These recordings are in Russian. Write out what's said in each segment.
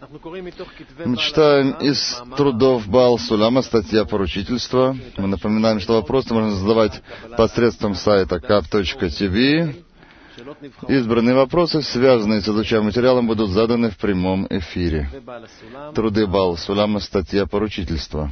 Мы читаем из трудов Баал Сулама, статья поручительства. Мы напоминаем, что вопросы можно задавать посредством сайта kaf.tv. Избранные вопросы, связанные с изучаемым материалом, будут заданы в прямом эфире. Труды Баал Сулама, статья поручительства.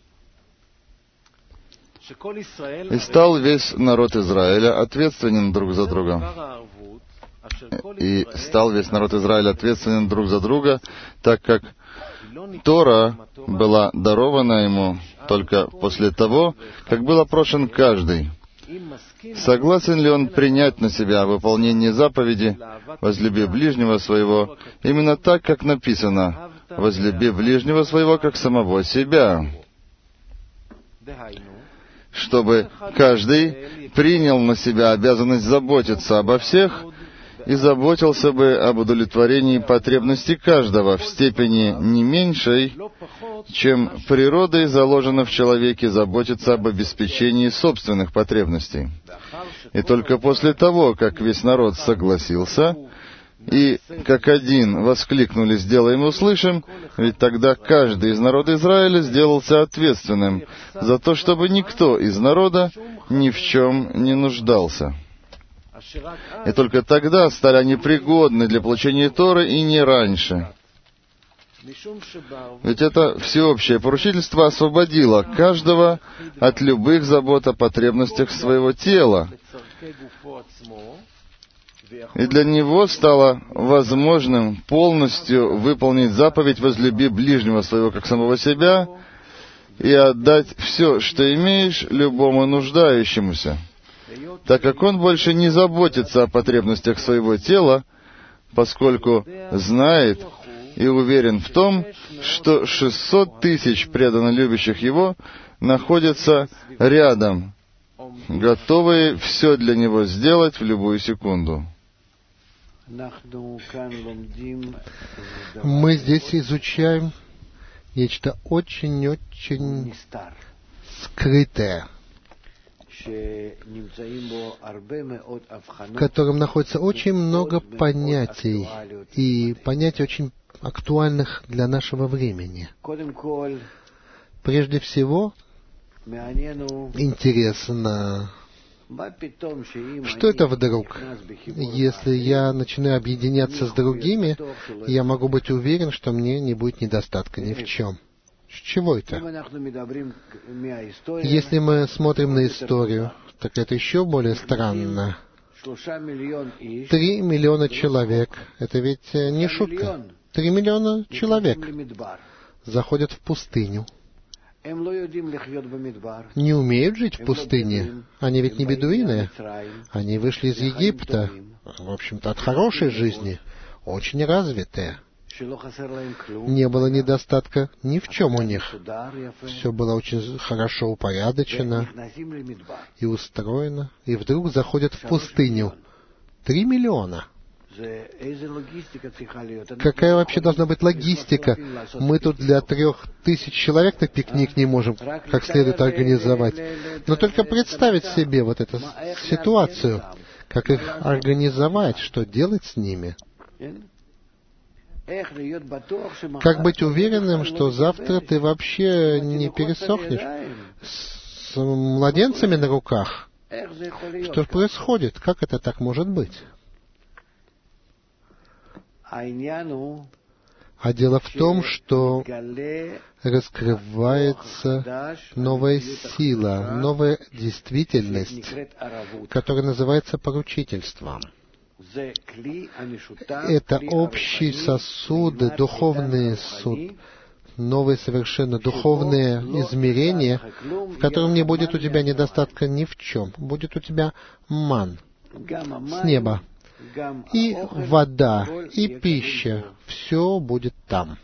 «И стал весь народ Израиля ответственен друг за друга». И стал весь народ Израиля ответственен друг за друга, так как Тора была дарована ему только после того, как был опрошен каждый. Согласен ли он принять на себя выполнение заповеди «Возлюби ближнего своего» именно так, как написано «Возлюби ближнего своего, как самого себя», чтобы каждый принял на себя обязанность заботиться обо всех и заботился бы об удовлетворении потребностей каждого в степени не меньшей, чем природой заложено в человеке заботиться об обеспечении собственных потребностей. И только после того, как весь народ согласился, и как один воскликнули «Сделаем и услышим», ведь тогда каждый из народа Израиля сделался ответственным за то, чтобы никто из народа ни в чем не нуждался. И только тогда стали они пригодны для получения Торы, и не раньше. Ведь это всеобщее поручительство освободило каждого от любых забот о потребностях своего тела. И для него стало возможным полностью выполнить заповедь «Возлюби ближнего своего, как самого себя», и отдать все, что имеешь, любому нуждающемуся, так как он больше не заботится о потребностях своего тела, поскольку знает и уверен в том, что 600 тысяч преданно любящих его находятся рядом, готовые все для него сделать в любую секунду. Мы здесь изучаем нечто очень-очень скрытое, в котором находится очень много понятий, и понятий очень актуальных для нашего времени. Прежде всего, интересно, что это вдруг? Если я начинаю объединяться с другими, я могу быть уверен, что мне не будет недостатка ни в чем. С чего это? Если мы смотрим на историю, так это еще более странно. 3 миллиона человек, это ведь не шутка. 3 миллиона человек заходят в пустыню. Не умеют жить в пустыне. Они ведь не бедуины. Они вышли из Египта, в общем-то, от хорошей жизни, очень развитые. Не было недостатка ни в чем у них. Все было очень хорошо упорядочено и устроено. И вдруг заходят в пустыню. 3 миллиона. Какая вообще должна быть логистика? Мы тут для 3000 человек на пикник не можем как следует организовать. Но только представить себе вот эту ситуацию, как их организовать, что делать с ними. Как быть уверенным, что завтра ты вообще не пересохнешь с младенцами на руках? Что происходит? Как это так может быть? А дело в том, что раскрывается новая сила, новая действительность, которая называется поручительством. Это общий сосуд, духовный суд, новые совершенно духовные измерения, в котором не будет у тебя недостатка ни в чем. Будет у тебя ман с неба. И вода, и пища, все будет там.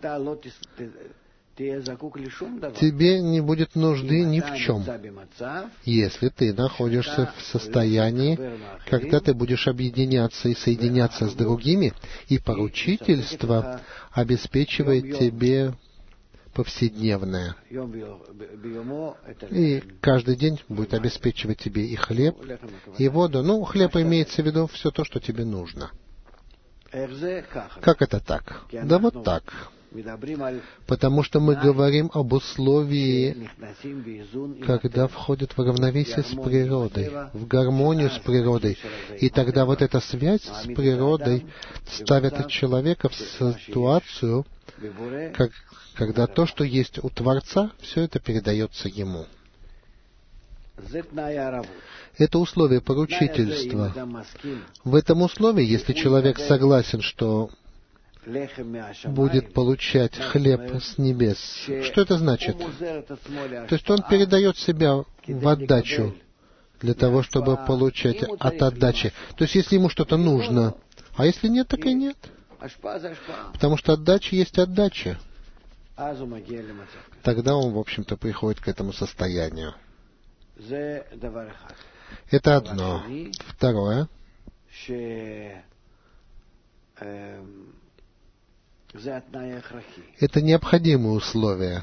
Тебе не будет нужды ни в чем, если ты находишься в состоянии, когда ты будешь объединяться и соединяться с другими, и поручительство обеспечивает тебе повседневное. И каждый день будет обеспечивать тебе и хлеб, и воду. Ну, хлеб имеется в виду все то, что тебе нужно. Как это так? Да вот так. Потому что мы говорим об условии, когда входят в равновесие с природой, в гармонию с природой. И тогда вот эта связь с природой ставит человека в ситуацию, когда то, что есть у Творца, все это передается ему. Это условие поручительства. В этом условии, если человек согласен, что будет получать хлеб с небес, что это значит? То есть он передает себя в отдачу для того, чтобы получать от отдачи. То есть если ему что-то нужно, а если нет, так и нет. Потому что отдача есть отдача. Тогда он, в общем-то, приходит к этому состоянию. Это одно. Второе. Это необходимые условия,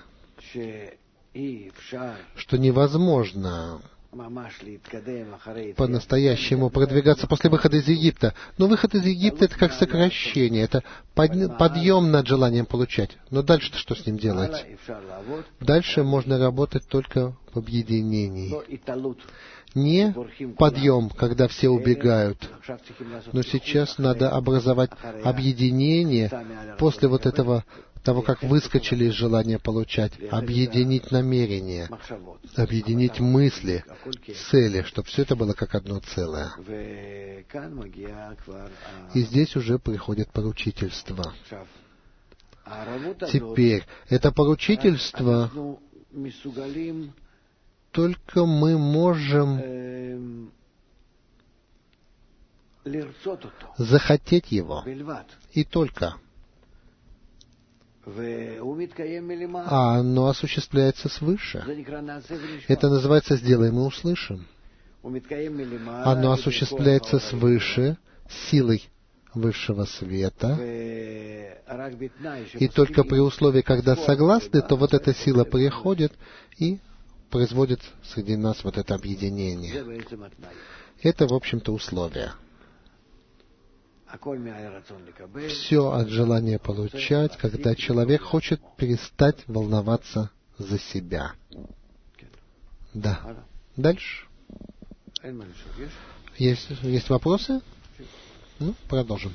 что невозможно по-настоящему продвигаться после выхода из Египта. Но выход из Египта — это как сокращение, это подъем над желанием получать. Но дальше-то что с ним делать? Дальше можно работать только в объединении. Не подъем, когда все убегают, но сейчас надо образовать объединение после вот этого, того, как выскочили из желания получать, объединить намерения, объединить мысли, цели, чтобы все это было как одно целое. И здесь уже приходит поручительство. Теперь, это поручительство только мы можем захотеть его, и только. А оно осуществляется свыше. Это называется «сделаем и услышим». Оно осуществляется свыше, силой высшего света. И только при условии, когда согласны, то вот эта сила приходит и производит среди нас вот это объединение. Это, в общем-то, условие. Все от желания получать, когда человек хочет перестать волноваться за себя. Да. Дальше. Есть вопросы? Ну, продолжим.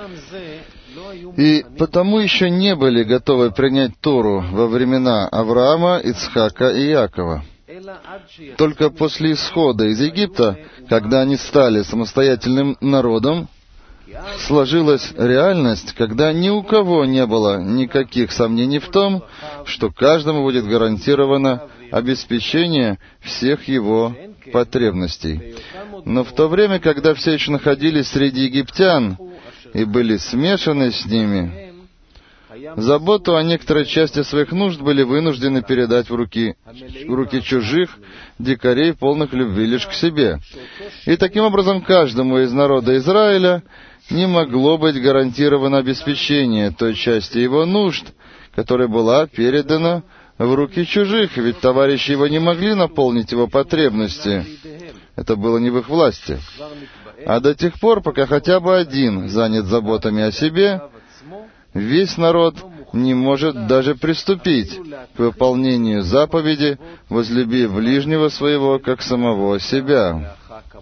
И потому еще не были готовы принять Тору во времена Авраама, Ицхака и Иакова. Только после исхода из Египта, когда они стали самостоятельным народом, сложилась реальность, когда ни у кого не было никаких сомнений в том, что каждому будет гарантировано обеспечение всех его потребностей. Но в то время, когда все еще находились среди египтян и были смешаны с ними, заботу о некоторой части своих нужд были вынуждены передать в руки чужих, дикарей, полных любви лишь к себе. И таким образом каждому из народа Израиля не могло быть гарантировано обеспечение той части его нужд, которая была передана в руки чужих, ведь товарищи его не могли наполнить его потребности. Это было не в их власти. А до тех пор, пока хотя бы один занят заботами о себе, весь народ не может даже приступить к выполнению заповеди «Возлюби ближнего своего, как самого себя».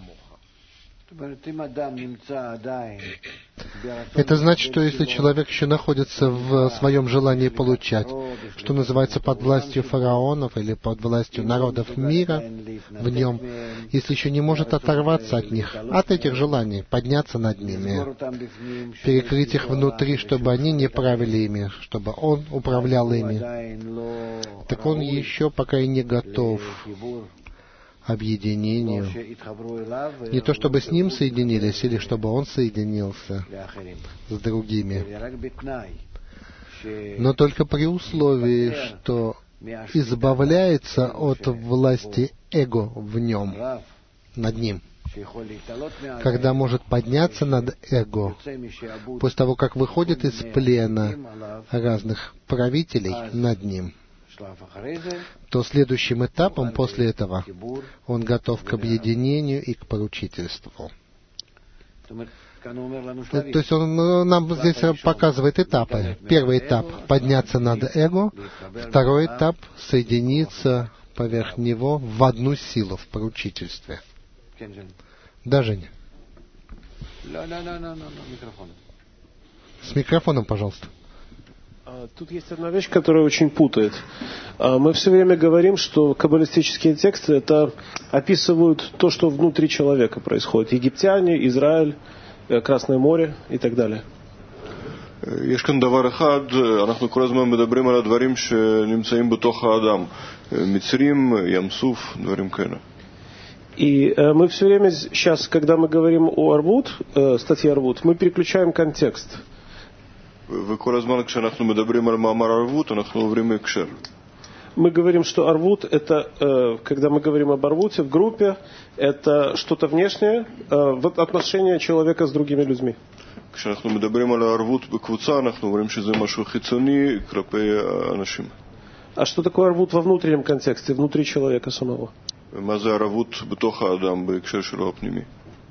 Это значит, что если человек еще находится в своем желании получать, что называется под властью фараонов или под властью народов мира, в нем, если еще не может оторваться от них, от этих желаний, подняться над ними, перекрыть их внутри, чтобы они не правили ими, чтобы он управлял ими, так он еще пока и не готов объединению. Не то чтобы с ним соединились, или чтобы он соединился с другими. Но только при условии, что избавляется от власти эго в нем, над ним. Когда может подняться над эго, после того, как выходит из плена разных правителей над ним, то следующим этапом после этого он готов к объединению и к поручительству. То есть он нам здесь показывает этапы. Первый этап — подняться над эго. Второй этап — соединиться поверх него в одну силу, в поручительстве. Да, Женя? С микрофоном, пожалуйста. Тут есть одна вещь, которая очень путает. Мы все время говорим, что каббалистические тексты это описывают то, что внутри человека происходит. Египтяне, Израиль, Красное море и так далее. יש כאן דבר אחד, אנחנו כל הזמן מדברים על הדברים שנמצאים בתוך האדם. מצרים, ים סוף, דברים כאלה. И мы все время сейчас, когда мы говорим о Арвут, статье Арвут, мы переключаем контекст. וכל הזמן כשאנחנו מדברים על מאמר ערבות, אנחנו עוברים הקשר. Мы говорим, что Арвут это, когда мы говорим об Арвуте в группе, это что-то внешнее, отношение человека с другими людьми. כשאנחנו מדברים על הערבות בקבוצה, אנחנו אומרים שזה משהו חיצוני כלפי האנשים. А что такое Арвут во внутреннем контексте, внутри человека самого? ומה זה הערבות בתוך האדם בהקשר שלו הפנימי?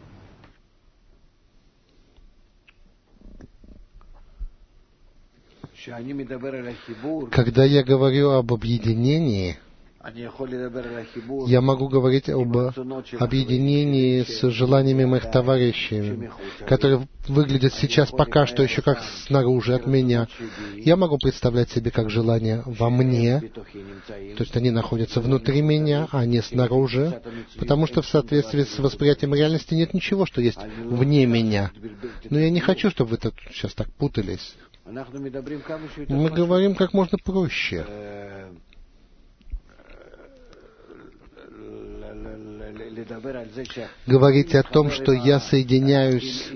Когда я говорю об объединении, я могу говорить об объединении с желаниями моих товарищей, которые выглядят сейчас пока что еще как снаружи от меня. Я могу представлять себе как желание во мне, то есть они находятся внутри меня, а не снаружи, потому что в соответствии с восприятием реальности нет ничего, что есть вне меня. Но я не хочу, чтобы вы тут сейчас так путались. Мы говорим как можно проще. Говорить о том, что я соединяюсь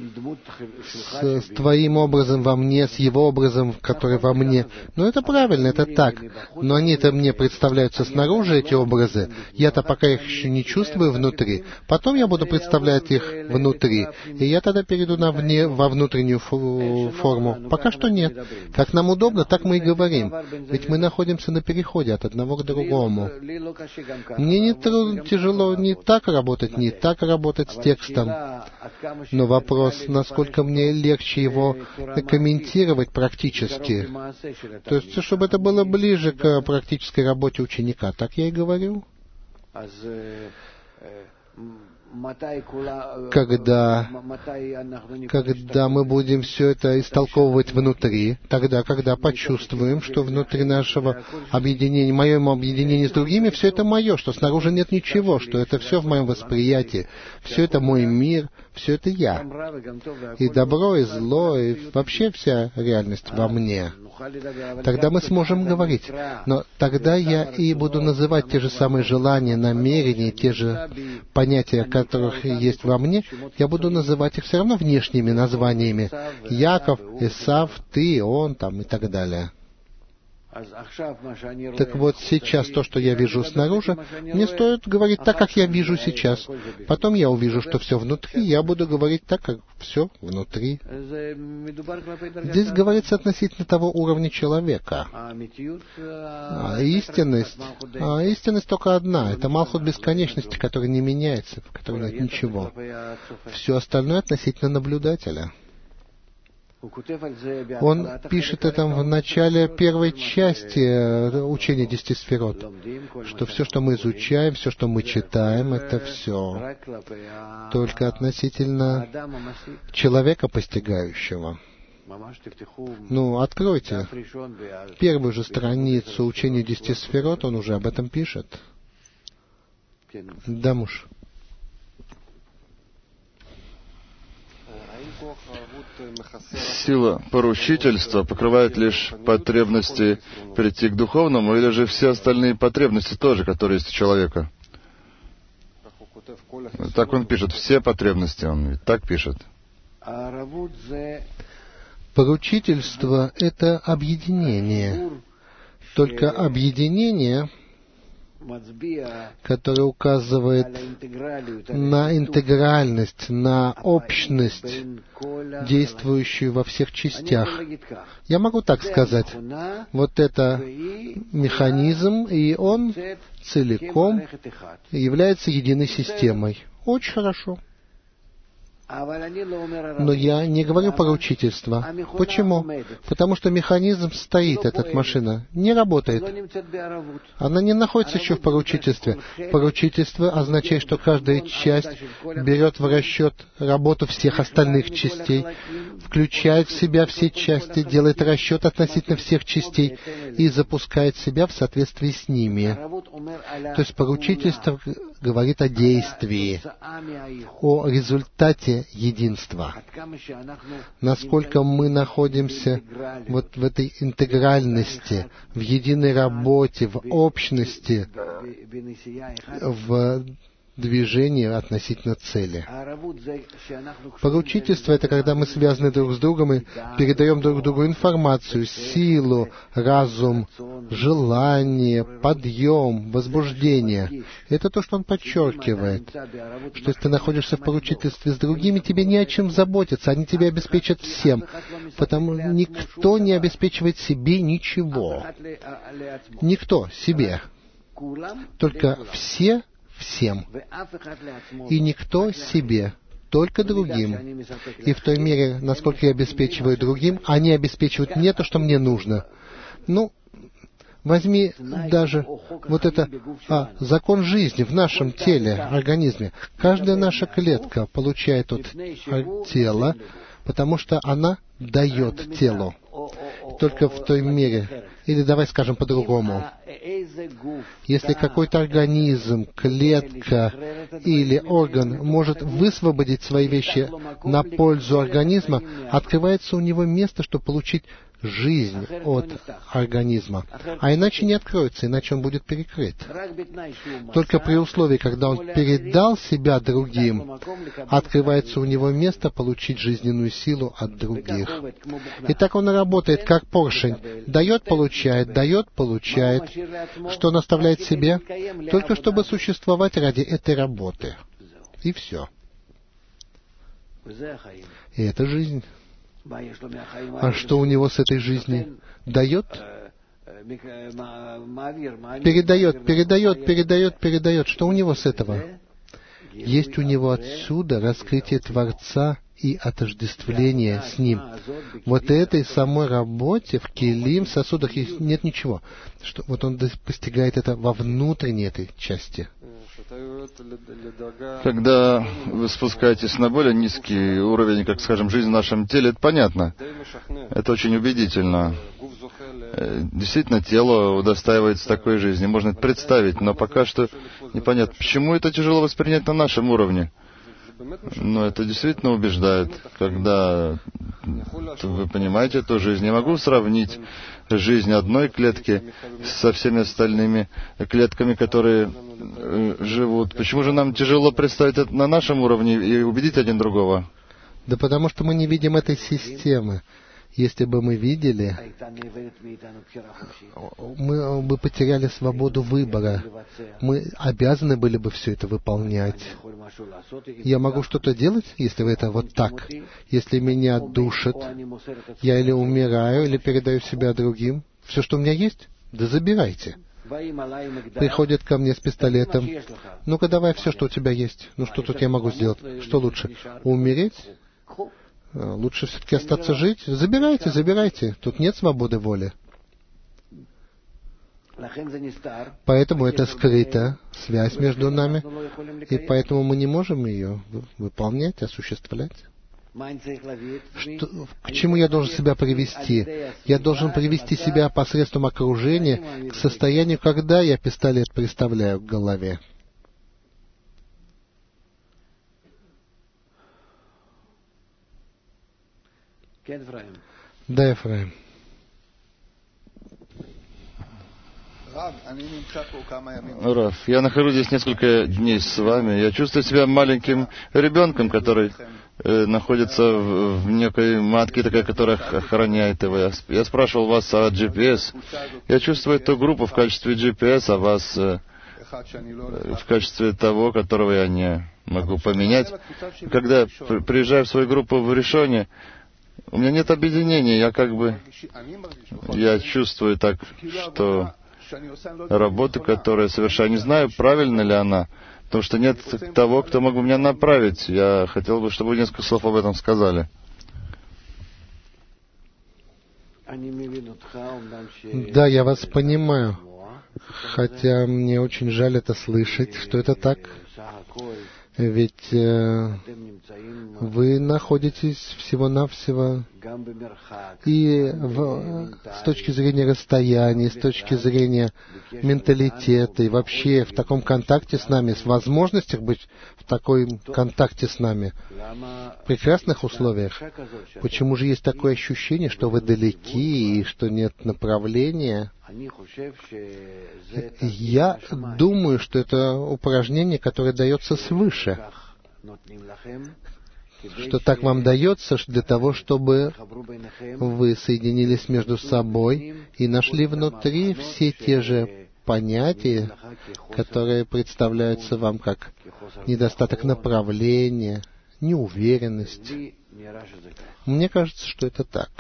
с твоим образом во мне, с его образом, который во мне. Ну, это правильно, это так. Но они-то мне представляются снаружи, эти образы. Я-то пока их еще не чувствую внутри. Потом я буду представлять их внутри. И я тогда перейду во внутреннюю форму. Пока что нет. Как нам удобно, так мы и говорим. Ведь мы находимся на переходе от одного к другому. Мне не тяжело не так работать с текстом. Но вопрос, насколько мне легче его комментировать практически. То есть, чтобы это было ближе к практической работе ученика. Так я и говорю. Когда мы будем все это истолковывать внутри, тогда, когда почувствуем, что внутри нашего объединения, моем объединении с другими, все это мое, что снаружи нет ничего, что это все в моем восприятии, все это мой мир, все это я. И добро, и зло, и вообще вся реальность во мне. Тогда мы сможем говорить. Но тогда я и буду называть те же самые желания, намерения, те же понятия, которых есть во мне, я буду называть их все равно внешними названиями. Яков, Исав, ты, он, там и так далее. Так вот, сейчас то, что я вижу снаружи, мне стоит говорить так, как я вижу сейчас. Потом я увижу, что все внутри, я буду говорить так, как все внутри. Здесь говорится относительно того уровня человека. Истинность только одна. Это Малхут бесконечности, которая не меняется, в которой нет ничего. Все остальное относительно наблюдателя. Он пишет это в начале первой части учения 10 сферот, что все, что мы изучаем, все, что мы читаем, это все только относительно человека постигающего. Ну, откройте первую же страницу учения 10 сферот, он уже об этом пишет. Да, муж. Сила поручительства покрывает лишь потребности прийти к духовному, или же все остальные потребности тоже, которые есть у человека? Так он пишет, все потребности, он ведь так пишет. Поручительство — это объединение. Только объединение, которое указывает на интегральность, на общность, действующую во всех частях. Я могу так сказать. Вот это механизм, и он целиком является единой системой. Очень хорошо. Но я не говорю поручительство. Почему? Потому что механизм стоит, эта машина, не работает. Она не находится еще в поручительстве. Поручительство означает, что каждая часть берет в расчет работу всех остальных частей, включает в себя все части, делает расчет относительно всех частей и запускает себя в соответствии с ними. То есть поручительство говорит о действии, о результате единства. Насколько мы находимся вот в этой интегральности, в единой работе, в общности, в движении относительно цели. Поручительство — это когда мы связаны друг с другом и передаем друг другу информацию, силу, разум, желание, подъем, возбуждение. Это то, что он подчеркивает. Что если ты находишься в поручительстве с другими, тебе не о чем заботиться, они тебя обеспечат всем. Потому никто не обеспечивает себе ничего. Никто себе. Только все всем. И никто себе, только другим. И в той мере, насколько я обеспечиваю другим, они обеспечивают мне то, что мне нужно. Ну, возьми даже вот это закон жизни в нашем теле, организме. Каждая наша клетка получает от тела, потому что она дает телу. Только в той мере, или давай скажем по-другому, если какой-то организм, клетка или орган может высвободить свои вещи на пользу организма, открывается у него место, чтобы получить жизнь от организма. А иначе не откроется, иначе он будет перекрыт. Только при условии, когда он передал себя другим, открывается у него место получить жизненную силу от других. И так он и работает, как поршень. Дает, получает, дает, получает. Что он оставляет себе? Только чтобы существовать ради этой работы. И все. И это жизнь. А что у него с этой жизни? Дает? Передает. Что у него с этого? Есть у него отсюда раскрытие Творца и отождествление с Ним. Вот этой самой работе в келим, в сосудах нет ничего. Что, вот он постигает это во внутренней этой части. Когда вы спускаетесь на более низкий уровень, как, скажем, жизнь в нашем теле, это понятно. Это очень убедительно. Действительно, тело удостаивается такой жизни. Можно это представить, но пока что непонятно, почему это тяжело воспринять на нашем уровне. Но это действительно убеждает, когда вы понимаете эту жизнь. Я могу сравнить жизнь одной клетки со всеми остальными клетками, которые живут. Почему же нам тяжело представить это на нашем уровне и убедить один другого? Да потому что мы не видим этой системы. Если бы мы видели, мы бы потеряли свободу выбора. Мы обязаны были бы все это выполнять. Я могу что-то делать, если это вот так. Если меня душат, я или умираю, или передаю себя другим. Все, что у меня есть, да забирайте. Приходят ко мне с пистолетом. Ну-ка давай все, что у тебя есть. Ну что тут я могу сделать? Что лучше? Умереть? Лучше все-таки остаться жить? Забирайте. Тут нет свободы воли. Поэтому это скрыта связь между нами, и поэтому мы не можем ее выполнять, осуществлять. К чему я должен себя привести? Я должен привести себя посредством окружения к состоянию, когда я пистолет приставляю к голове. Да, Ефраим. Раф, я нахожусь здесь несколько дней с вами. Я чувствую себя маленьким ребенком, который находится в некой матке, такая, которая охраняет его. Я спрашивал вас о GPS. Я чувствую эту группу в качестве GPS, а вас в качестве того, которого я не могу поменять. Когда приезжаю в свою группу в Ришоне, у меня нет объединения. Я чувствую так, что работа, которую я совершаю, не знаю, правильно ли она, потому что нет того, кто мог бы меня направить. Я хотел бы, чтобы вы несколько слов об этом сказали. Да, я вас понимаю, хотя мне очень жаль это слышать, что это так. Ведь вы находитесь всего-навсего и с точки зрения расстояния, с точки зрения менталитета, и вообще в таком контакте с нами, с возможностях быть в таком контакте с нами, в прекрасных условиях. Почему же есть такое ощущение, что вы далеки и что нет направления? Я думаю, что это упражнение, которое дается свыше, что так вам дается для того, чтобы вы соединились между собой и нашли внутри все те же понятия, которые представляются вам как недостаток направления, неуверенность. Мне кажется, что это так.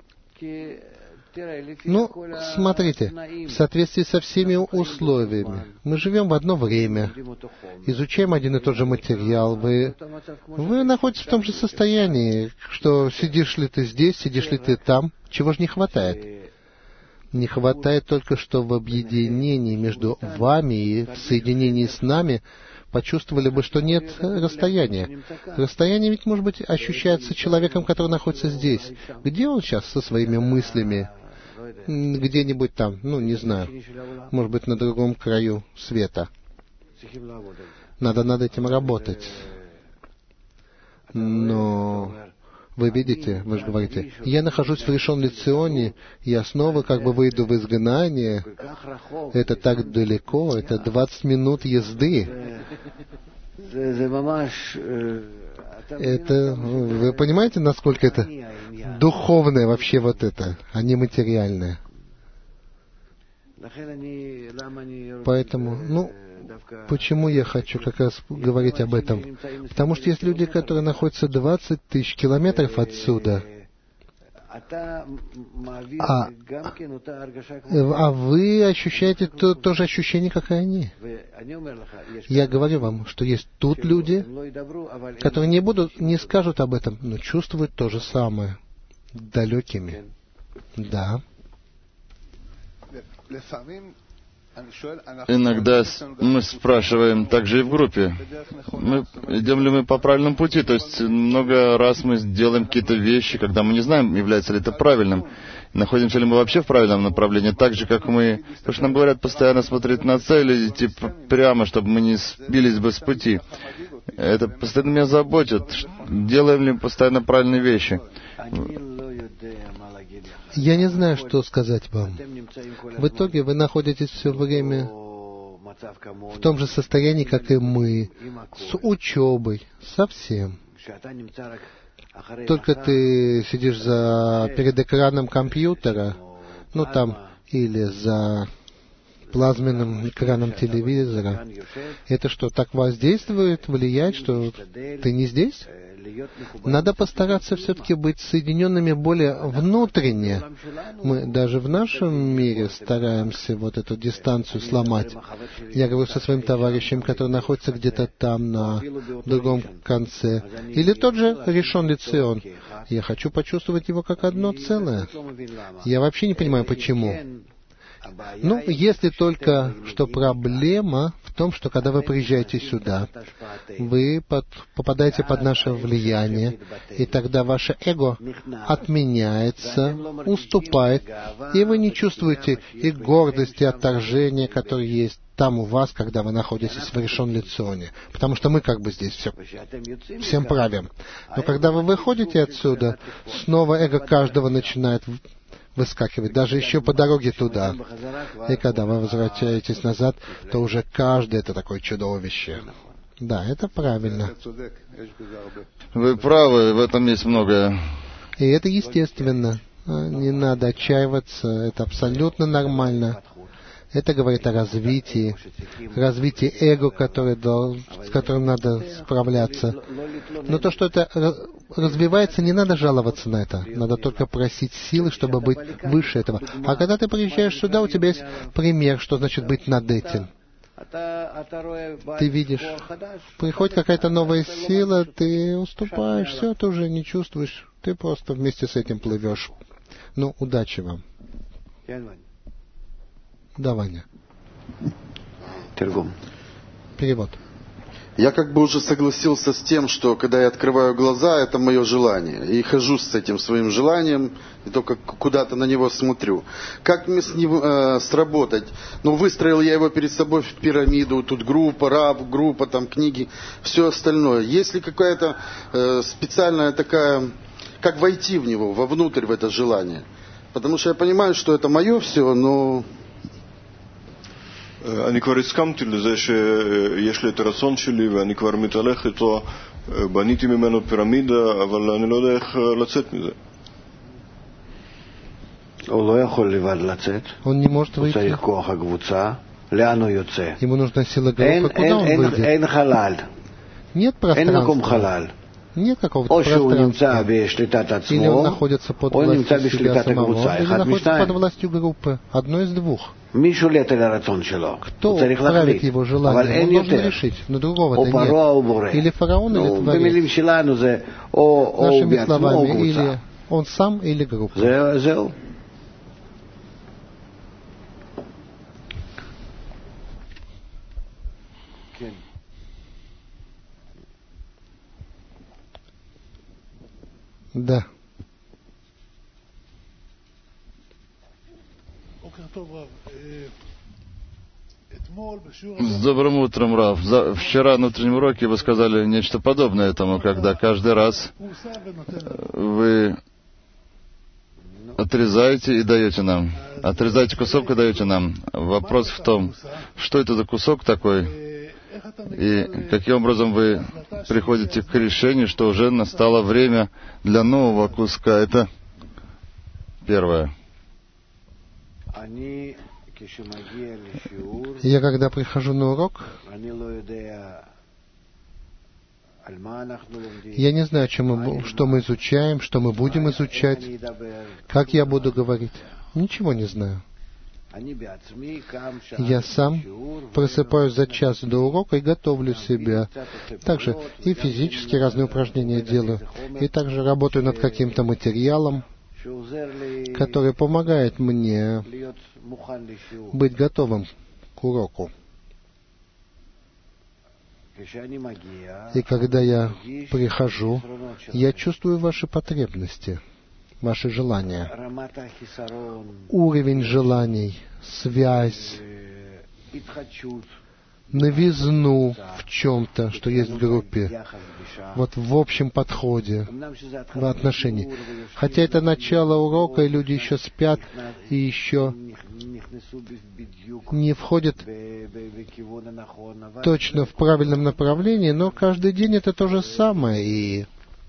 Ну, смотрите, в соответствии со всеми условиями, мы живем в одно время, изучаем один и тот же материал, вы находитесь в том же состоянии, что сидишь ли ты здесь, сидишь ли ты там, чего же не хватает? Не хватает только, что в объединении между вами и в соединении с нами почувствовали бы, что нет расстояния. Расстояние ведь, может быть, ощущается человеком, который находится здесь. Где он сейчас со своими мыслями? Где-нибудь там, не знаю, может быть, на другом краю света. Надо над этим работать. Но вы видите, вы же говорите, я нахожусь в Ришон Леционе, я снова как бы выйду в изгнание. Это так далеко, это 20 минут езды. Это, вы понимаете, насколько это духовное вообще вот это, а не материальное? Поэтому, почему я хочу как раз говорить об этом? Потому что есть люди, которые находятся 20 тысяч километров отсюда, а вы ощущаете то же ощущение, как и они. Я говорю вам, что есть тут люди, которые не скажут об этом, но чувствуют то же самое, далекими. Да. Иногда мы спрашиваем также и в группе, идем ли мы по правильному пути. То есть много раз мы делаем какие-то вещи, когда мы не знаем, является ли это правильным. Находимся ли мы вообще в правильном направлении, так же, как мы... Потому что нам говорят постоянно смотреть на цель и идти прямо, чтобы мы не сбились бы с пути. Это постоянно меня заботит. Делаем ли мы постоянно правильные вещи? Я не знаю, что сказать вам. В итоге вы находитесь все время в том же состоянии, как и мы, с учебой, совсем. Только ты сидишь перед экраном компьютера, или за плазменным экраном телевизора. Это что, так воздействует, влияет, что ты не здесь? Надо постараться все-таки быть соединенными более внутренне. Мы даже в нашем мире стараемся вот эту дистанцию сломать. Я говорю со своим товарищем, который находится где-то там, на другом конце. Или тот же Ришон Лецион. Я хочу почувствовать его как одно целое. Я вообще не понимаю, почему. Если только, что проблема в том, что когда вы приезжаете сюда, вы попадаете под наше влияние, и тогда ваше эго отменяется, уступает, и вы не чувствуете и гордости, и отторжения, которые есть там у вас, когда вы находитесь в Ришон Леционе. Потому что мы как бы здесь всем правим. Но когда вы выходите отсюда, снова эго каждого начинает выскакивать, даже еще по дороге туда. И когда вы возвращаетесь назад, то уже каждый это такое чудовище. Да, это правильно. Вы правы, в этом есть многое. И это естественно. Не надо отчаиваться, это абсолютно нормально. Это говорит о развитии эго, с которым надо справляться. Но то, что это развивается, не надо жаловаться на это. Надо только просить силы, чтобы быть выше этого. А когда ты приезжаешь сюда, у тебя есть пример, что значит быть над этим. Ты видишь, приходит какая-то новая сила, ты уступаешь, все, ты уже не чувствуешь, ты просто вместе с этим плывешь. Ну, удачи вам. Да, Ваня. Перевод. Я как бы уже согласился с тем, что когда я открываю глаза, это мое желание. И хожу с этим своим желанием, и только куда-то на него смотрю. Как мне с ним сработать? Ну, выстроил я его перед собой в пирамиду, тут группа, раб, группа, там книги, все остальное. Есть ли какая-то специальная такая, как войти в него, вовнутрь, в это желание? Потому что я понимаю, что это мое все, но... אני כבר הסכמתי לזה שיש לי את הרצון שלי ואני כבר מתהלך איתו, בניתי ממנו פירמידה, אבל אני לא יודע איך לצאת מזה. הוא לא יכול לבד לצאת. הוא צריך כוח הקבוצה. לאן הוא יוצא? אין חלל. אין מקום חלל. או שהוא נמצא בשליטת עצמו, או נמצא בשליטת הקבוצה. אחד משתיים. מי שולט על הרצון שלו? הוא צריך להחליט, אבל אין יותר. או פרעה או בורא. במילים שלנו זה או בעצמו או קבוצה. זהו. Да. С добрым утром, Рав. Вчера на утреннем уроке вы сказали нечто подобное этому, когда каждый раз вы отрезаете и даете нам. Отрезаете кусок и даете нам. Вопрос в том, что это за кусок такой, и каким образом вы приходите к решению, что уже настало время для нового куска. Это первое. Я когда прихожу на урок, я не знаю, что мы изучаем, что мы будем изучать, как я буду говорить. Ничего не знаю. Я сам просыпаюсь за час до урока и готовлю себя. Также и физически разные упражнения делаю. И также работаю над каким-то материалом, который помогает мне быть готовым к уроку. И когда я прихожу, я чувствую ваши потребности, ваши желания, уровень желаний, связь, новизну в чем-то, что есть в группе, вот в общем подходе, в отношении. Хотя это начало урока, и люди еще спят, и еще не входят точно в правильном направлении, но каждый день это то же самое, и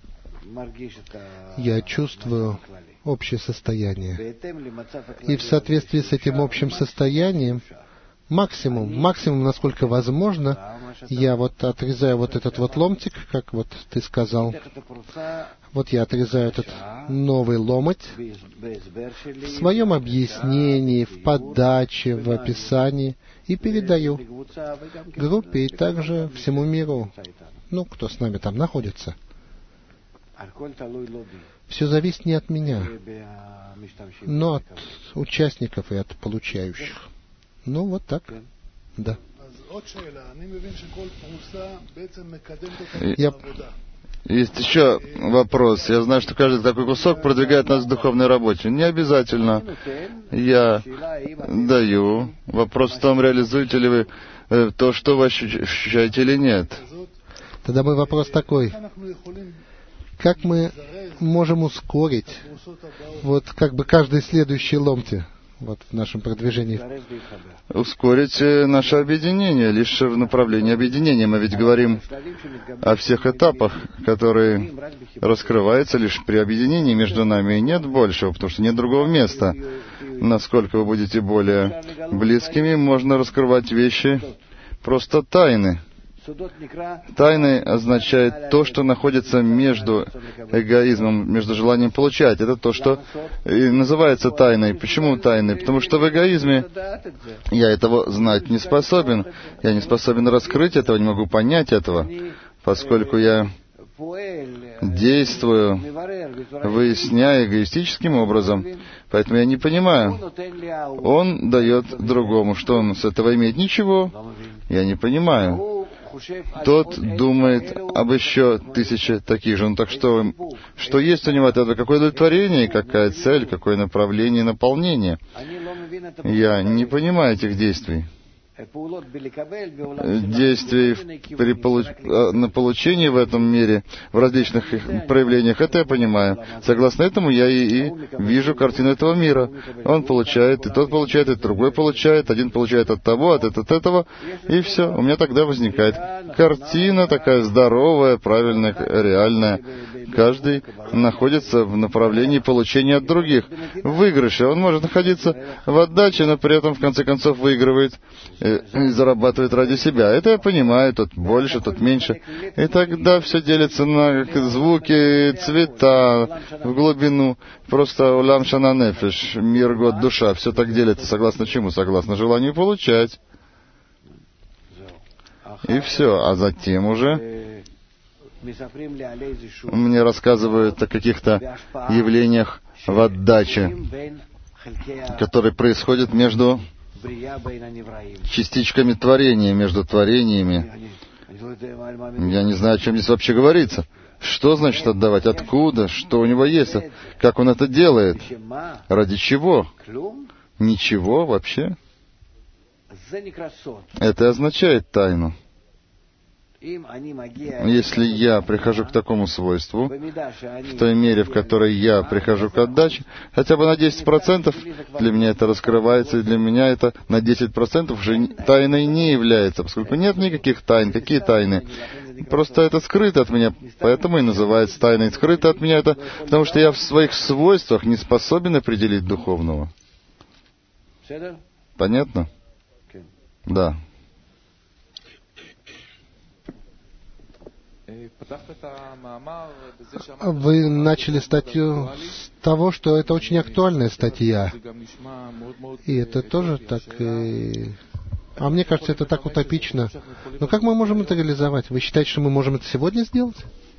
я чувствую общее состояние. И в соответствии с этим общим состоянием, максимум, насколько возможно, я вот отрезаю вот этот вот ломтик, как вот ты сказал. Вот я отрезаю этот новый ломоть в своем объяснении, в подаче, в описании и передаю группе и также всему миру, ну, кто с нами там находится. Все зависит не от меня, но от участников и от получающих. Ну, вот так. Да. Есть еще вопрос. Я знаю, что каждый такой кусок продвигает нас в духовной работе. Не обязательно. Я даю. Вопрос в том, реализуете ли вы то, что вы ощущаете или нет. Тогда мой вопрос такой. Как мы можем ускорить вот как бы каждый следующий ломти вот в нашем продвижении? Ускорить наше объединение, лишь в направлении объединения. Мы ведь говорим о всех этапах, которые раскрываются лишь при объединении между нами, и нет большего, потому что нет другого места. Насколько вы будете более близкими, можно раскрывать вещи просто тайны. Тайной означает то, что находится между эгоизмом, между желанием получать. Это то, что и называется тайной. Почему тайной? Потому что в эгоизме я этого знать не способен. Я не способен раскрыть этого, не могу понять этого, поскольку я действую, выясняя эгоистическим образом. Поэтому я не понимаю. Он дает другому. Что он с этого имеет? Ничего. Я не понимаю. Тот думает об еще 1000 таких же. Ну так что есть у него от этого? Какое удовлетворение, какая цель, какое направление, наполнение? Я не понимаю этих действий. Действий на получение в этом мире, в различных их проявлениях, это я понимаю. Согласно этому я и вижу картину этого мира. Он получает, и тот получает, и другой получает, один получает от того, от этого, и все. У меня тогда возникает картина такая здоровая, правильная, реальная. Каждый находится в направлении получения от других. В выигрыше. Он может находиться в отдаче, но при этом в конце концов выигрывает и зарабатывает ради себя. Это я понимаю, тот больше, тот меньше. И тогда все делится на звуки, цвета, в глубину. Просто улам шана нефеш, мир, год, душа. Все так делится. Согласно чему? Согласно желанию получать. И все. А затем уже мне рассказывают о каких-то явлениях в отдаче, которые происходят между частичками творения, между творениями. Я не знаю, о чем здесь вообще говорится. Что значит отдавать? Откуда? Что у него есть? Как он это делает? Ради чего? Ничего вообще. Это означает тайну. Если я прихожу к такому свойству, в той мере, в которой я прихожу к отдаче, хотя бы на 10%, для меня это раскрывается, и для меня это на 10% уже тайной не является, поскольку нет никаких тайн. Какие тайны? Просто это скрыто от меня, поэтому и называется тайной. Скрыто от меня это, потому что я в своих свойствах не способен определить духовного. Понятно? Да. Вы начали статью с того, что это очень актуальная статья. И это тоже так... А мне кажется, это так утопично. Но как мы можем это реализовать? Вы считаете, что мы можем это сегодня сделать?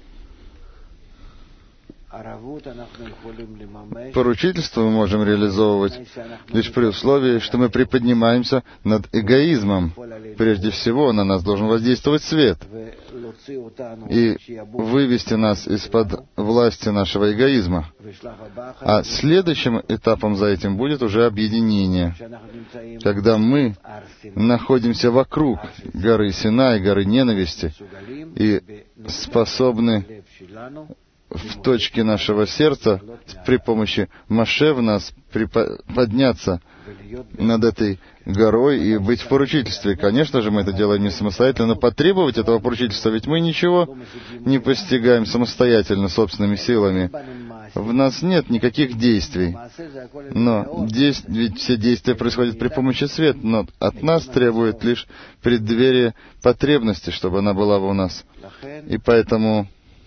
Поручительство мы можем реализовывать лишь при условии, что мы приподнимаемся над эгоизмом. Прежде всего, на нас должен воздействовать свет и вывести нас из-под власти нашего эгоизма. А следующим этапом за этим будет уже объединение, когда мы находимся вокруг горы Синай, горы ненависти, и способны в точке нашего сердца при помощи Моше в нас подняться над этой горой и быть в поручительстве. Конечно же, мы это делаем не самостоятельно, но потребовать этого поручительства, ведь мы ничего не постигаем самостоятельно, собственными силами. В нас нет никаких действий. Но ведь все действия происходят при помощи света, но от нас требует лишь преддверие потребности, чтобы она была у нас. И поэтому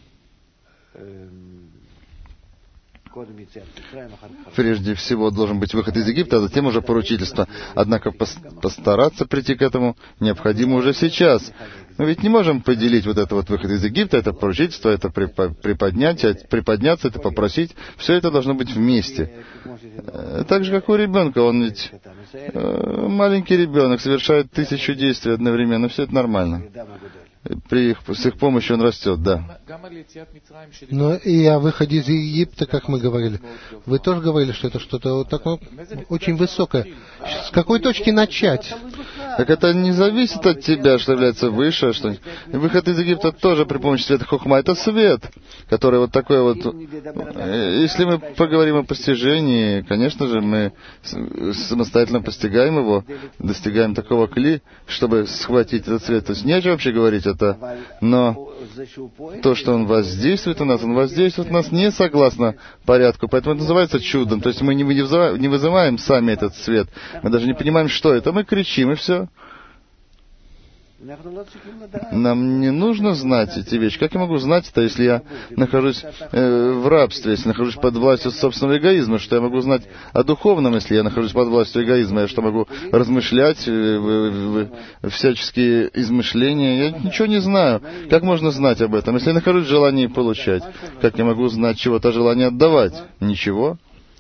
прежде всего должен быть выход из Египта, а затем уже поручительство. Однако постараться прийти к этому необходимо уже сейчас. Мы ведь не можем поделить вот это вот выход из Египта, это поручительство, это приподняться, это попросить. Все это должно быть вместе. Так же, как у ребенка. Он ведь маленький ребенок, совершает 1000 действий одновременно. Все это нормально. С их помощью он растет, да. Но и о выходе из Египта, как мы говорили, вы тоже говорили, что это что-то вот такое очень высокое. С какой точки начать? Так это не зависит от тебя, что является выше, что... Выход из Египта тоже при помощи света Хохма. Это свет, который вот такой вот... Если мы поговорим о постижении, конечно же, мы самостоятельно постигаем его, достигаем такого кли, чтобы схватить этот свет. То есть не о чем вообще говорить это, но то, что он воздействует на нас не согласно порядку, поэтому это называется чудом. То есть мы не вызываем сами этот свет, мы даже не понимаем, что это, мы кричим, и все. Нам не нужно знать эти вещи. Как я могу знать это, если я нахожусь в рабстве, если нахожусь под властью собственного эгоизма? Что я могу знать о духовном, если я нахожусь под властью эгоизма? Я что, могу размышлять, всяческие измышления? Я ничего не знаю. Как можно знать об этом? Если я нахожусь в желании получать, как я могу знать чего-то желание отдавать? Ничего.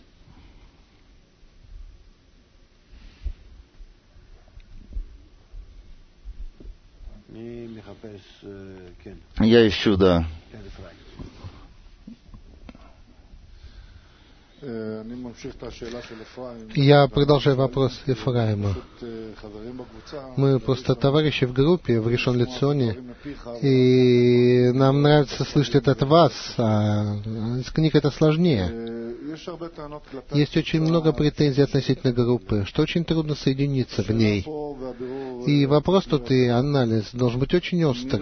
Я ищу, да. Я продолжаю вопрос Ефраима. Мы просто товарищи в группе, в Ришон Леционе, и нам нравится слышать это от вас, а из книг это сложнее. Есть очень много претензий относительно группы, что очень трудно соединиться в ней. И вопрос тут и анализ должен быть очень остр.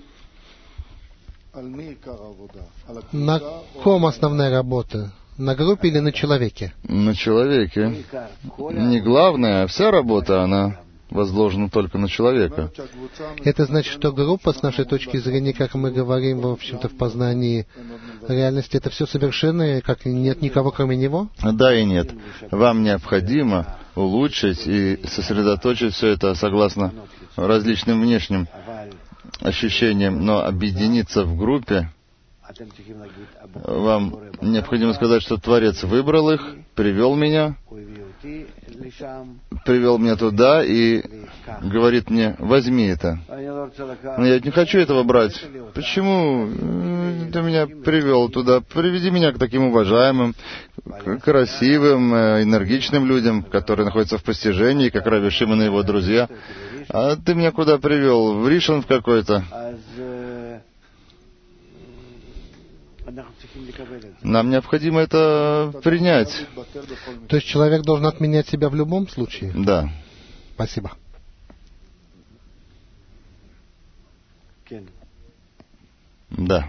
На ком основная работа? На группе или на человеке? На человеке. Не главное, а вся работа, она возложена только на человека. Это значит, что группа, с нашей точки зрения, как мы говорим, в общем-то, в познании реальности, это все совершенное, как нет никого, кроме него? Да и нет. Вам необходимо улучшить и сосредоточить все это согласно различным внешним ощущениям, но объединиться в группе, вам необходимо сказать, что Творец выбрал их, привел меня туда и говорит мне: возьми это. Но я не хочу этого брать. Почему ты меня привел туда? Приведи меня к таким уважаемым, красивым, энергичным людям, которые находятся в постижении, как Раби Шимон и его друзья. А ты меня куда привел? В Ришон в какой-то? Нам необходимо это принять. То есть человек должен отменять себя в любом случае? Да. Спасибо. Да.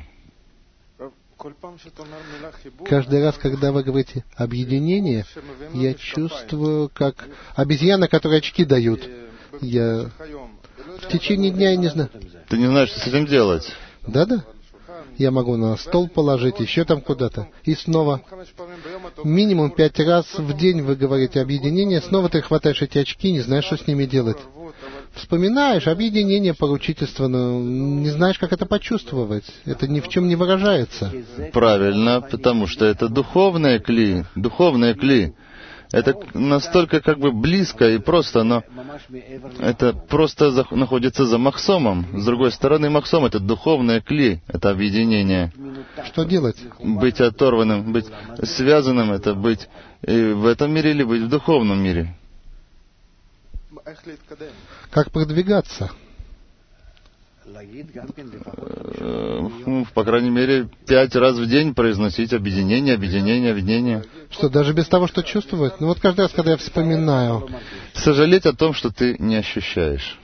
Каждый раз, когда вы говорите «объединение», я чувствую, как обезьяна, которой очки дают. Я в течение дня я не знаю. Ты не знаешь, что с этим делать? Да-да. Я могу на стол положить, еще там куда-то. И снова. Минимум 5 раз в день вы говорите объединение, снова ты хватаешь эти очки, не знаешь, что с ними делать. Вспоминаешь объединение, поручительство, но не знаешь, как это почувствовать. Это ни в чем не выражается. Правильно, потому что это духовное кли. Это настолько как бы близко и просто, но это просто находится за махсомом. С другой стороны, махсом — это духовное кли, это объединение. Что делать? Быть оторванным, быть связанным — это быть и в этом мире или быть в духовном мире. Как продвигаться? По крайней мере, 5 раз в день произносить объединение. Что, даже без того, что чувствовать? Ну вот каждый раз, когда я вспоминаю. Сожалеть о том, что ты не ощущаешь.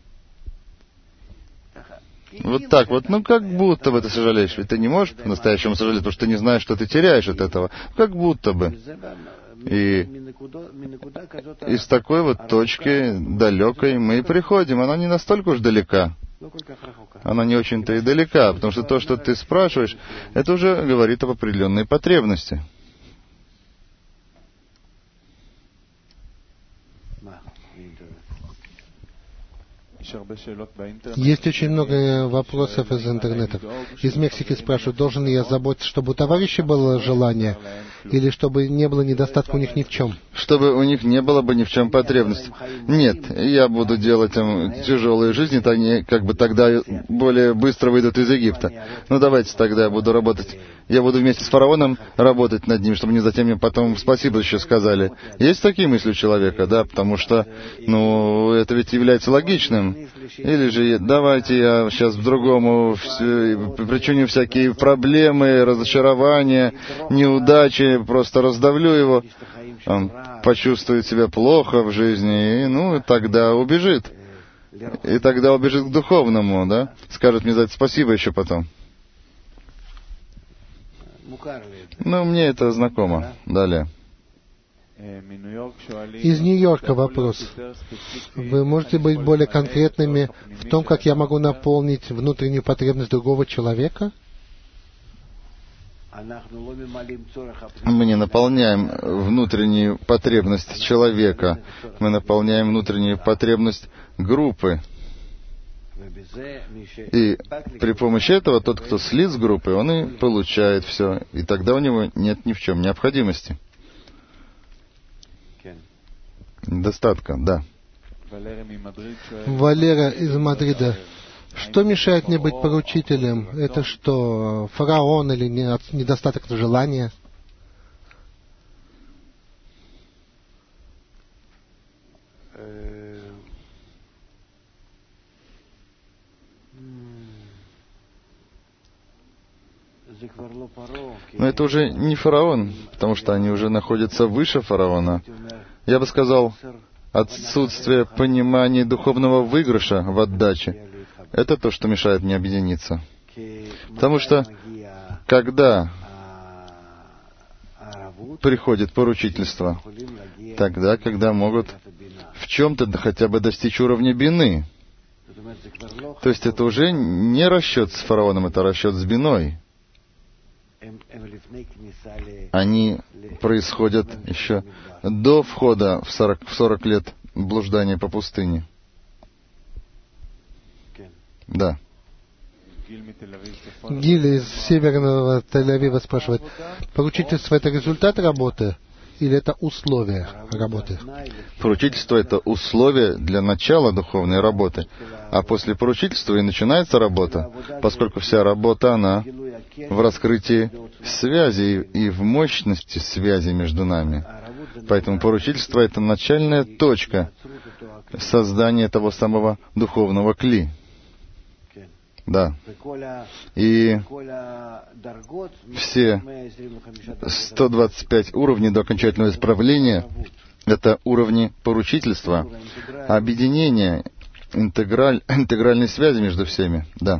Вот так вот, как будто бы ты сожалеешь. Ведь ты не можешь по-настоящему сожалеть, потому что ты не знаешь, что ты теряешь от этого. Как будто бы. И из такой вот точки далекой мы и приходим. Она не настолько уж далека. Она не очень-то и далека, потому что то, что ты спрашиваешь, это уже говорит об определенной потребности. Есть очень много вопросов из интернета. Из Мексики спрашивают, должен ли я заботиться, чтобы у товарища было желание, или чтобы не было недостатка у них ни в чем? Чтобы у них не было бы ни в чем потребности. Нет, я буду делать им тяжелую жизнь, и они как бы тогда более быстро выйдут из Египта. Давайте тогда я буду работать. Я буду вместе с фараоном работать над ним, чтобы они затем мне потом спасибо еще сказали. Есть такие мысли у человека, да, потому что, это ведь является логичным. Или же, давайте я сейчас другому причиню всякие проблемы, разочарования, неудачи, просто раздавлю его, он почувствует себя плохо в жизни, и тогда убежит. И тогда убежит к духовному, да, скажет мне за это спасибо еще потом. Мне это знакомо. Далее. Из Нью-Йорка вопрос. Вы можете быть более конкретными в том, как я могу наполнить внутреннюю потребность другого человека? Мы не наполняем внутреннюю потребность человека, мы наполняем внутреннюю потребность группы. И при помощи этого тот, кто слит с группой, он и получает все, и тогда у него нет ни в чем необходимости. Достатка, да. Валера из Мадрида. Что мешает мне быть поручителем? Это что, фараон или недостаток желания? Но это уже не фараон, потому что они уже находятся выше фараона. Я бы сказал, отсутствие понимания духовного выигрыша в отдаче — это то, что мешает мне объединиться. Потому что, когда приходит поручительство, тогда, когда могут в чем-то хотя бы достичь уровня бины. То есть это уже не расчет с фараоном, это расчет с биной. Они происходят еще до входа в 40 лет блуждания по пустыне. Да. Гиль из северного Тель-Авива спрашивает, поручительство — это результат работы или это условие работы? Поручительство — это условие для начала духовной работы, а после поручительства и начинается работа, поскольку вся работа, она в раскрытии связи и в мощности связи между нами. Поэтому поручительство — это начальная точка создания того самого духовного кли. Да. И все 125 уровней до окончательного исправления — это уровни поручительства, объединения, интегральной связи между всеми. Да.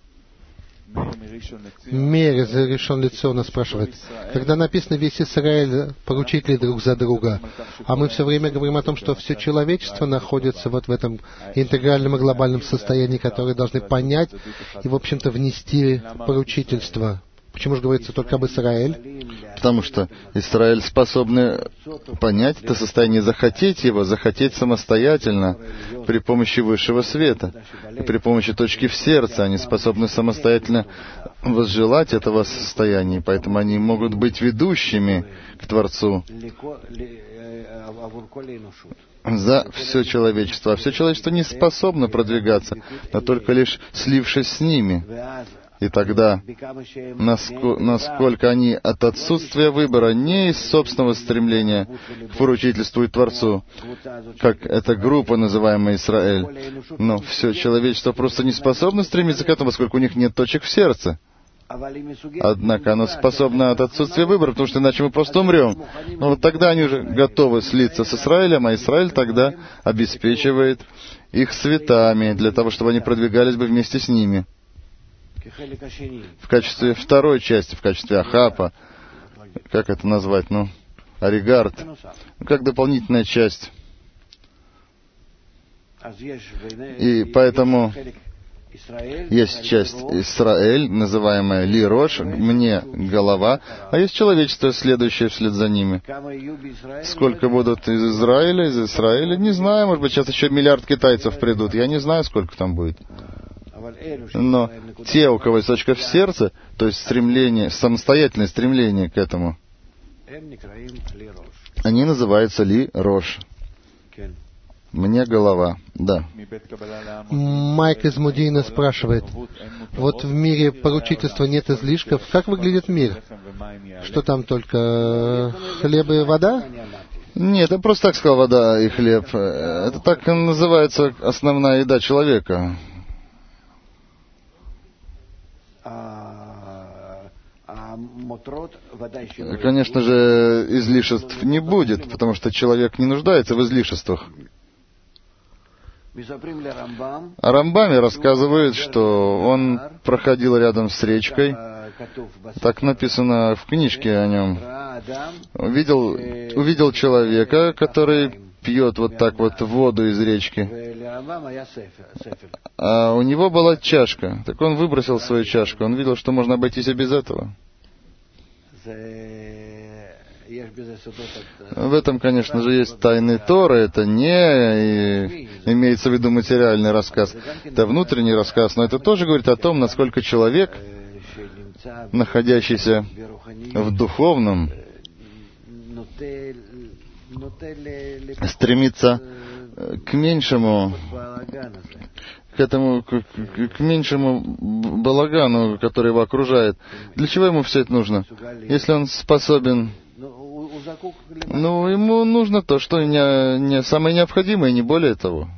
Мейр из Ришон Лециона спрашивает, когда написано «Весь Израиль поручители друг за друга», а мы все время говорим о том, что все человечество находится вот в этом интегральном и глобальном состоянии, которое должны понять и, в общем-то, внести поручительство. Почему же говорится только об Израиле? Потому что Израиль способны понять это состояние, захотеть его, захотеть самостоятельно при помощи высшего света. И при помощи точки в сердце они способны самостоятельно возжелать этого состояния, поэтому они могут быть ведущими к Творцу за все человечество. А все человечество не способно продвигаться, но только лишь слившись с ними. И тогда, насколько они от отсутствия выбора, не из собственного стремления к поручительству и Творцу, как эта группа, называемая Израиль, но все человечество просто не способно стремиться к этому, поскольку у них нет точек в сердце. Однако оно способно от отсутствия выбора, потому что иначе мы просто умрем. Но вот тогда они уже готовы слиться с Израилем, а Израиль тогда обеспечивает их светами, для того, чтобы они продвигались бы вместе с ними. В качестве второй части, в качестве ахапа, как это назвать, аригард, как дополнительная часть. И поэтому есть часть Исраэль, называемая Ли Рош, мне голова, а есть человечество, следующее вслед за ними. Сколько будут из Израиля, не знаю, может быть, сейчас еще 1 миллиард китайцев придут, я не знаю, сколько там будет. Но те, у кого есть точка в сердце, то есть стремление, самостоятельное стремление к этому, они называются Ли Рош. Мне голова, да. Майк из Мудина спрашивает, вот в мире поручительства нет излишков, как выглядит мир? Что там только хлеб и вода? Нет, я просто так сказал, вода и хлеб. Это так называется основная еда человека. Конечно же, излишеств не будет, потому что человек не нуждается в излишествах. О Рамбаме рассказывают, что он проходил рядом с речкой, так написано в книжке о нем, увидел человека, который пьет вот так вот воду из речки, а у него была чашка. Так он выбросил свою чашку. Он видел, что можно обойтись и без этого. В этом, конечно же, есть тайны Торы. Это не имеется в виду материальный рассказ. Это внутренний рассказ. Но это тоже говорит о том, насколько человек, находящийся в духовном, стремится к меньшему, к меньшему балагану, который его окружает. Для чего ему все это нужно? Если он способен, ему нужно то, что не самое необходимое, не более того.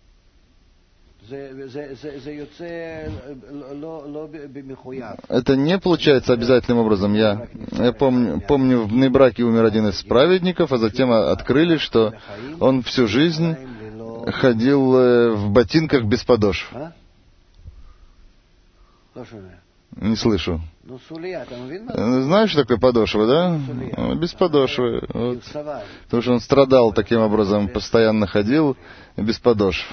Это не получается обязательным образом. Я помню, в Бней-Браке умер один из праведников, а затем открыли, что он всю жизнь ходил в ботинках без подошв. Не слышу. Знаешь, что такое подошва, да? Без подошвы. Вот. Потому что он страдал таким образом, постоянно ходил без подошв.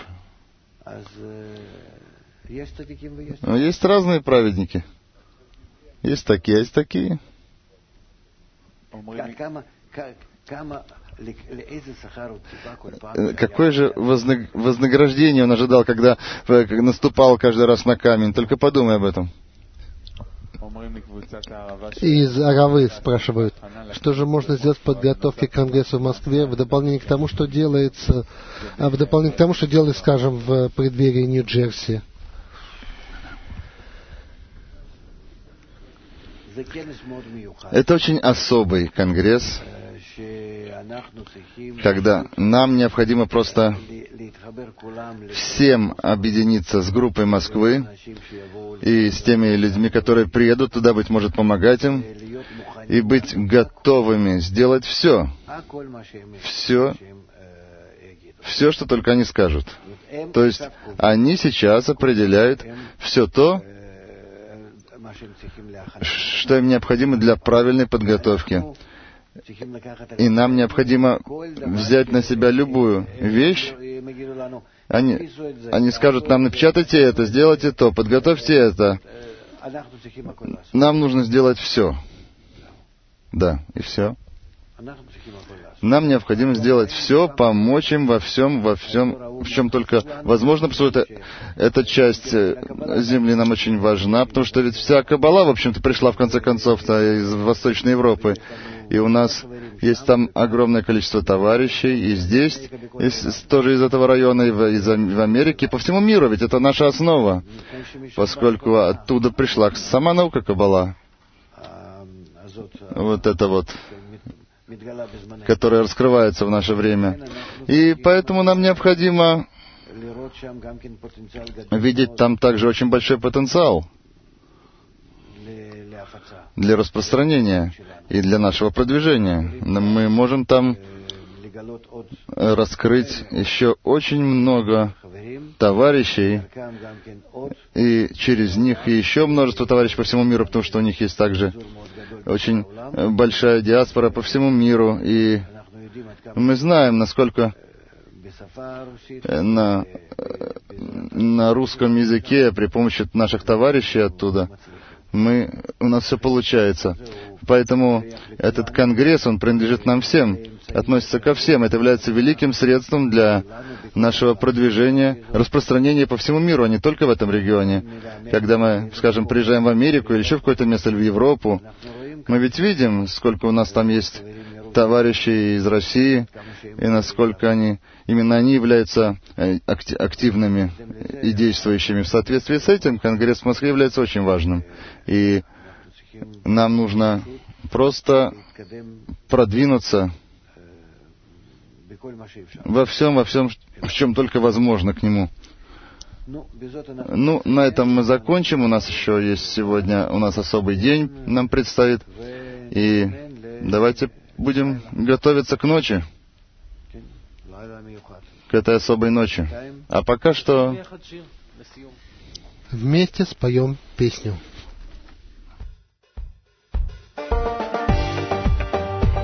Есть разные праведники. Есть такие, а есть такие. Какое же вознаграждение он ожидал, когда наступал каждый раз на камень? Только подумай об этом. Из Аравы спрашивают, что же можно сделать в подготовке к Конгрессу в Москве в дополнение к тому, что делается, скажем, в преддверии Нью-Джерси? Это очень особый конгресс, когда нам необходимо просто всем объединиться с группой Москвы и с теми людьми, которые приедут туда, быть может, помогать им, и быть готовыми сделать все, что только они скажут. То есть они сейчас определяют все то, что им необходимо для правильной подготовки. И нам необходимо взять на себя любую вещь. Они скажут нам: напечатайте это, сделайте то, подготовьте это. Нам нужно сделать все. Да, и все. Нам необходимо сделать все, помочь им во всем, в чем только возможно, потому что эта часть земли нам очень важна, потому что ведь вся Каббала, в общем-то, пришла в конце концов-то из Восточной Европы. И у нас есть там огромное количество товарищей, и здесь, тоже из этого района, и в Америке, и по всему миру, ведь это наша основа, поскольку оттуда пришла сама наука Каббала. Вот это вот, которая раскрывается в наше время. И поэтому нам необходимо видеть там также очень большой потенциал для распространения и для нашего продвижения. Мы можем там раскрыть еще очень много товарищей, и через них еще множество товарищей по всему миру, потому что у них есть также очень большая диаспора по всему миру, и мы знаем, насколько на русском языке при помощи наших товарищей оттуда у нас все получается. Поэтому этот конгресс, он принадлежит нам всем, относится ко всем. Это является великим средством для нашего продвижения, распространения по всему миру, а не только в этом регионе. Когда мы, скажем, приезжаем в Америку или еще в какое-то место, или в Европу, мы ведь видим, сколько у нас там есть товарищей из России, и насколько именно они являются активными и действующими. В соответствии с этим Конгресс в Москве является очень важным. И нам нужно просто продвинуться во всем, в чем только возможно к нему. На этом мы закончим. У нас еще есть сегодня, особый день нам предстоит. И давайте будем готовиться к ночи, к этой особой ночи. А пока что вместе споем песню.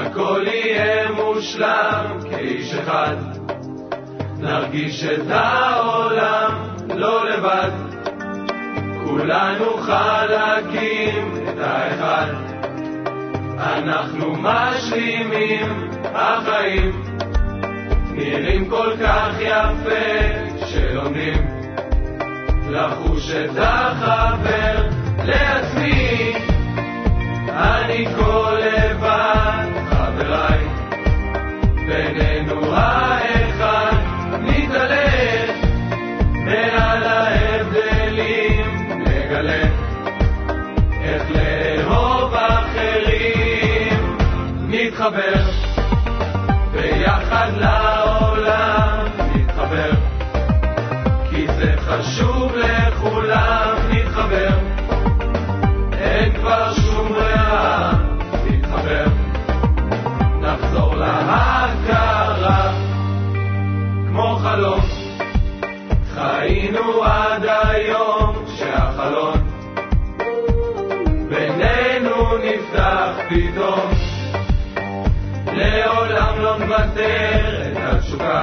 הכל יהיה מושלם כאיש אחד, נרגיש את העולם לא לבד, כולנו חלקים את האחד, אנחנו משלימים החיים, נראים כל כך יפה שלומדים לחוש את החבר לעצמי, אני כל לבד חבריי, בינינו האחד נתעלה, מעל ההבדלים נגלה איך לאהוב אחרים, נתחבר ביחד לעולם, נתחבר כי זה חשוב לכולם, נתחבר אין כבר שום ברירה, נתחבר נחזור להכרה כמו חלום, חיינו עד היום שהחלון בינינו נפתח פתאום, לעולם לא נוותר את התשוקה,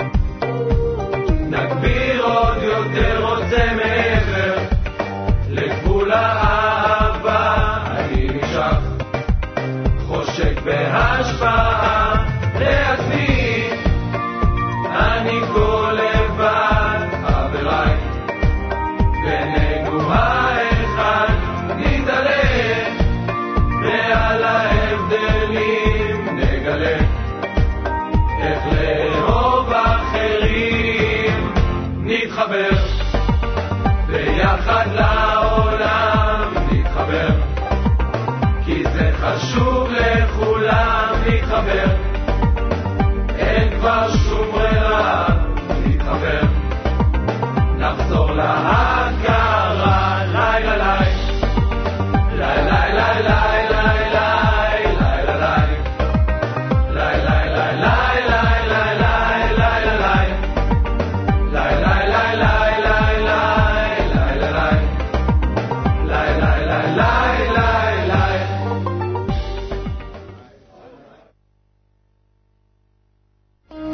נגביר עוד יותר, רוצה מעבר לגבול האהבה, אני נמשך חושק בהשפעה לעצמי, אני כל לבד חבריי, בינינו האחד נתעלה, מעל ההבדלים נגלה איך לאהוב אחרים, נתחבר ביחד לעולם, נתחבר כי זה חשוב לכולם, נתחבר אין כבר שום ברירה,